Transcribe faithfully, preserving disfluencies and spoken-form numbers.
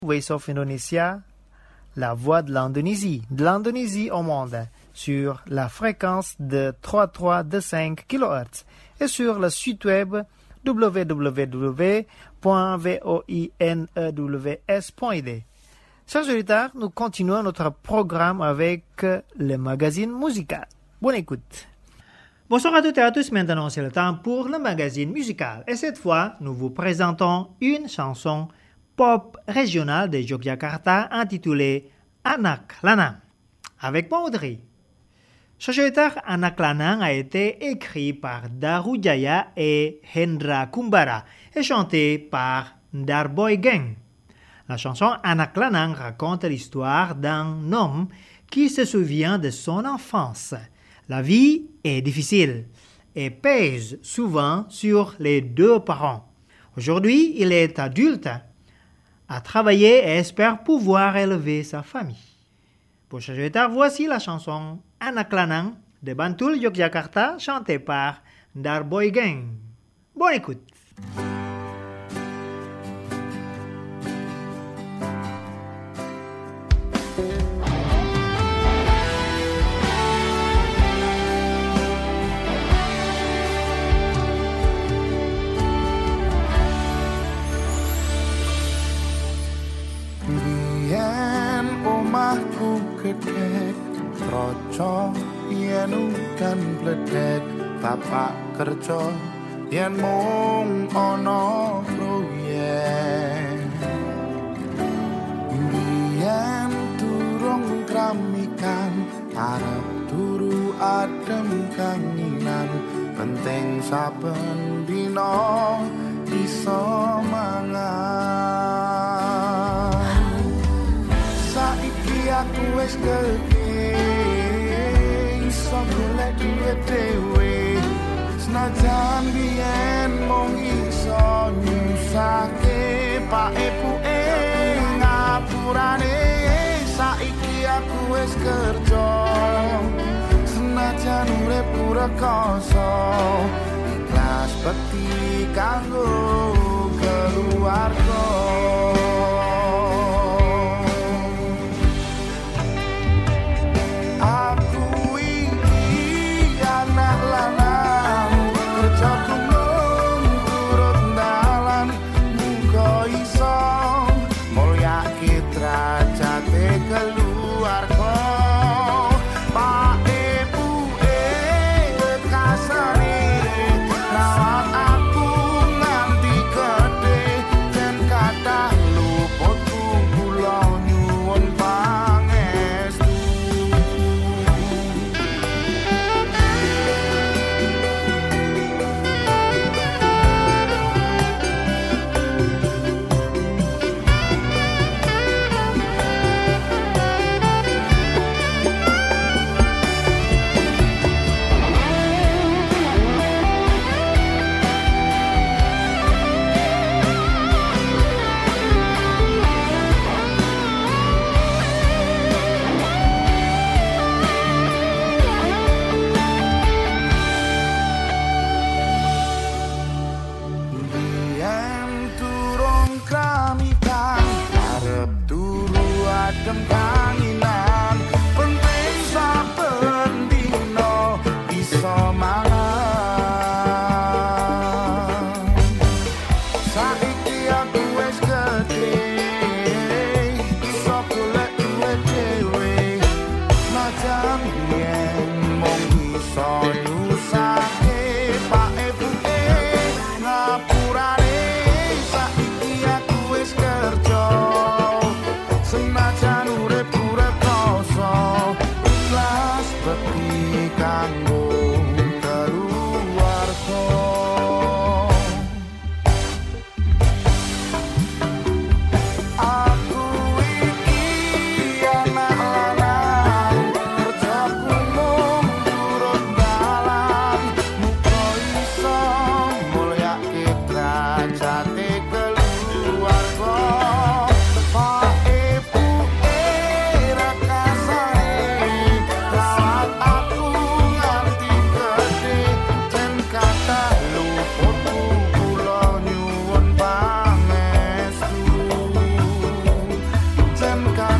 Voice of Indonesia, la voix de l'Indonésie, de l'Indonésie au monde, sur la fréquence de trente-trois virgule cinq kilohertz et sur le site web w w w point voinews point i d. Chers auditeurs, nous continuons notre programme avec le magazine musical. Bonne écoute. Bonsoir à toutes et à tous, maintenant c'est le temps pour le magazine musical. Et cette fois, nous vous présentons une chanson pop régionale de Yogyakarta intitulée Anak Lanang, avec moi Audrey. Ce chanteur Anak Lanang a été écrit par Daru Jaya et Hendra Kumbara et chanté par Darboy Gang. La chanson Anak Lanang raconte l'histoire d'un homme qui se souvient de son enfance. La vie est difficile et pèse souvent sur les deux parents. Aujourd'hui, il est adulte, a travaillé et espère pouvoir élever sa famille. Pour ce chanteur, voici la chanson Anak Lanang de Bantul, Yogyakarta, chantée par Darboy Gang. Bonne écoute. Gedek, troco, yen udan bledek, bapak kerja, yen mung ana proyek. Yen durung kramikan, arep turu adem kanginan, penting saben dina iso mangan. Saiki aku wis gedhe, iso golek duit dhewe. Senajan biyen mung iso nyusake pak epuke ngapurane. Saiki aku wis kerja, senajan urip rekoso, ikhlas bekti kanggo keluarga. Senajan urip engkau